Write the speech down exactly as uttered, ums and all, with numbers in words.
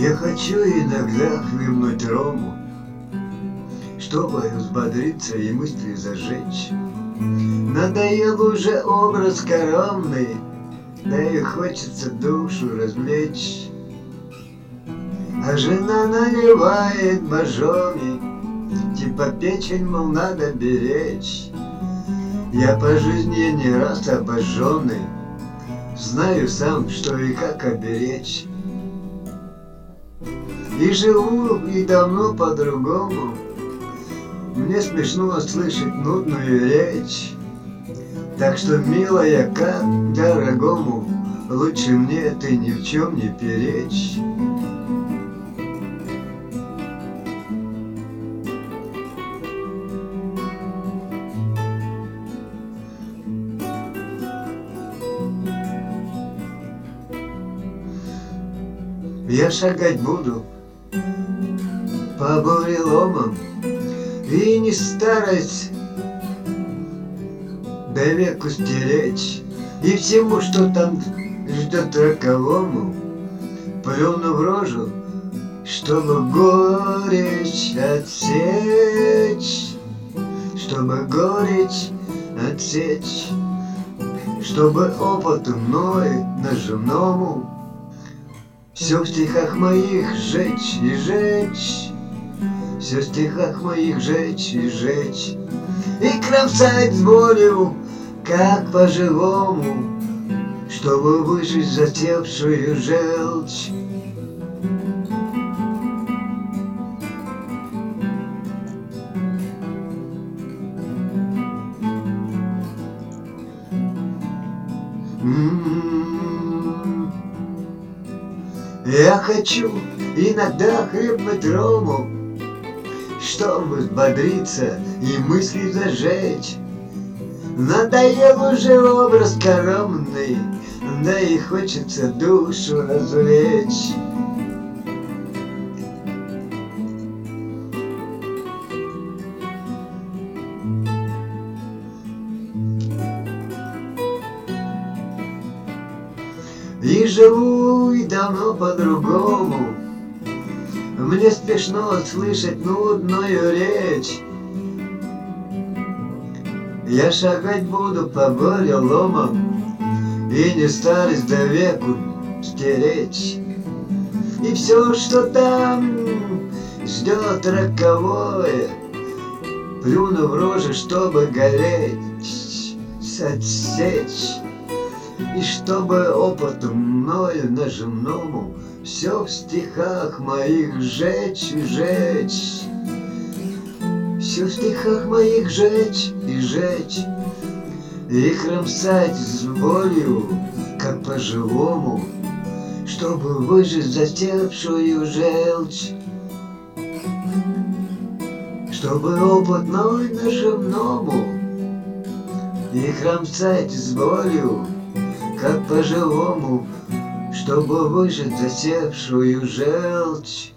Я хочу иногда хлебнуть рому, чтобы взбодриться и мысли зажечь. Надоел уже образ скоромный, да и хочется душу развлечь. А жена наливает божоми, типа печень, мол, надо беречь. Я по жизни не раз обожженный, знаю сам, что и как оберечь. И живу, и давно по-другому. Мне смешно слышать нудную речь. Так что, милая, как дорогому, лучше мне ты ни в чем не перечь. Я шагать буду по буреломам и не стараясь до веку стеречь. И всему, что там ждет роковому, плюну в рожу, чтобы горечь отсечь, чтобы горечь отсечь, чтобы опыту мной наживному все в стихах моих жечь и жечь, все в стихах моих жечь и жечь, и кромсать с болью, как по-живому, чтобы выжечь затевшую желчь. Я хочу иногда хлебнуть рому, чтобы взбодриться и мысли зажечь. Надоел уже образ скоромный, да и хочется душу развлечь. И живу, и давно по-другому. Мне смешно слышать нудную речь. Я шагать буду по буреломам и не старость до веку стеречь. И все, что там ждет роковое, плюну в рожу, чтобы гореть, отсечь. И чтобы опыту мною наживному все в стихах моих жечь и жечь, все в стихах моих жечь и жечь, и кромсать с болью, как по-живому, чтобы выжечь затевшую желчь, чтобы опыт мной наживному, и кромсать с болью, как по-живому, чтобы выжать засевшую желчь.